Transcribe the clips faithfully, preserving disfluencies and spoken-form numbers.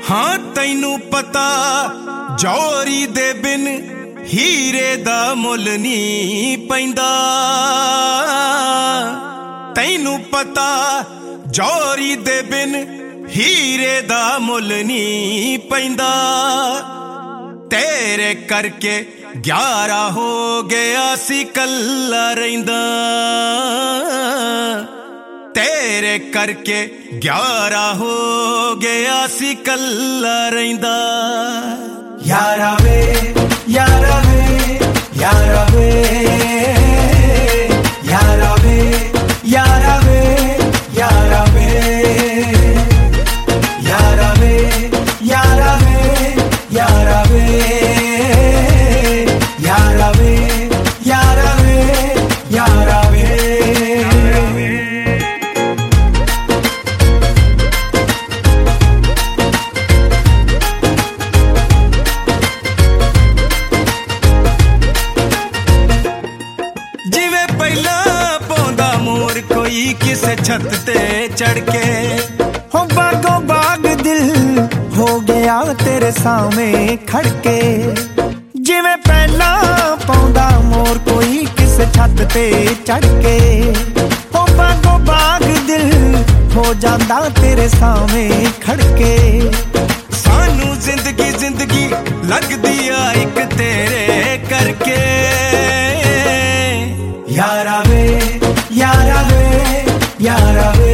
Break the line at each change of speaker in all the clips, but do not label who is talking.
हाँ तैनू पता जौहरी दे बिन हीरे दा मुल नहीं पैंदा। तैनू पता जौहरी दे बिन हीरे दा मुल नहीं पैंदा। तेरे करके ग्यारह हो गया सी कल्ला रहिंदा। तेरे करके ग्यारह हो गया सी कल्ला रहिंदा।
यारा वे यारा वे यारा वे यारा वे यारा वे यारा वे यारा वे यारा वे यारा वे यारा वे यारा वे यारा वे।
जिवे पहला पौंदा मोर कोई किसे छत ते चढ़ के
हो बागो बाग दिल हो गया तेरे सामने खड़के। जिवे पहला पौंदा मोर कोई किसे छत ते चढ़ के हो बागो बाग दिल हो जांदा तेरे सामने खड़के।
सानू जिंदगी जिंदगी लगदी आ इक तेरे करके।
यारा वे यारा वे यारा वे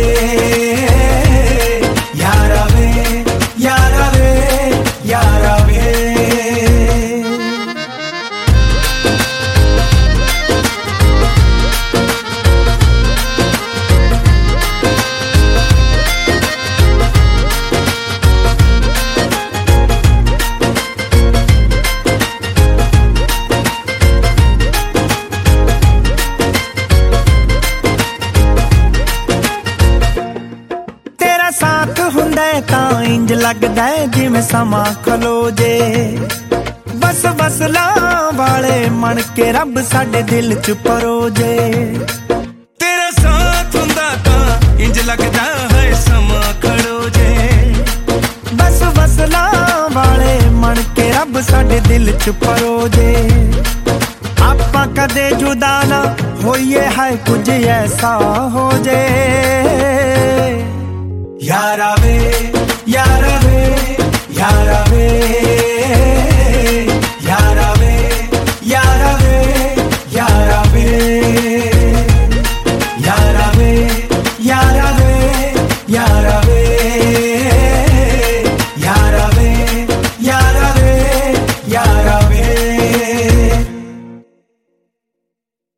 यारा वे यारा वे यारा वे। साथ हुंदा तां इंज लगदा जिवें समा खलो जे। बस बसला वाले मन के रब साडे दिल च परोजे।
तेरा साथ हुंदा तां इंज लगदा है समा खड़ो जे।
बस बसला वाले मन के रब साडे दिल च परोजे। आपां कदे जुदा ना होइए है कुछ ऐसा हो जे। यारा वे यारा वे यारा वे